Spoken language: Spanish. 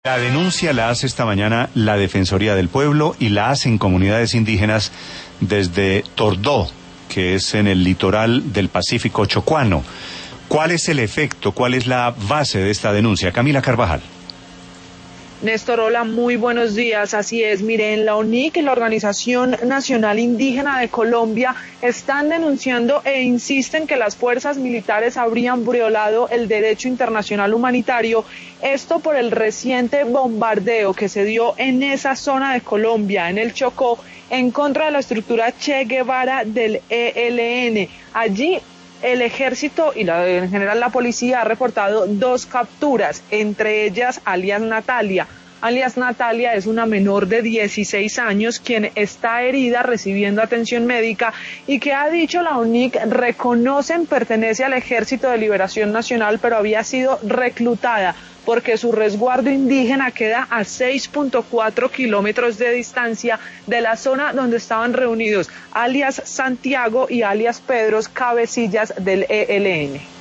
La denuncia la hace esta mañana la Defensoría del Pueblo y la hacen comunidades indígenas desde Tordó, que es en el litoral del Pacífico chocuano. ¿Cuál es el efecto, cuál es la base de esta denuncia? Camila Carvajal. Néstor, hola, muy buenos días. Así es, miren, la ONIC y la Organización Nacional Indígena de Colombia están denunciando e insisten que las fuerzas militares habrían violado el derecho internacional humanitario, esto por el reciente bombardeo que se dio en esa zona de Colombia, en el Chocó, en contra de la estructura Che Guevara del ELN. Allí el ejército y en general la policía ha reportado 2 capturas, entre ellas alias Natalia. Alias Natalia es una menor de 16 años quien está herida recibiendo atención médica y que ha dicho la ONIC reconocen pertenece al Ejército de Liberación Nacional, pero había sido reclutada porque su resguardo indígena queda a 6.4 kilómetros de distancia de la zona donde estaban reunidos alias Santiago y alias Pedro, cabecillas del ELN.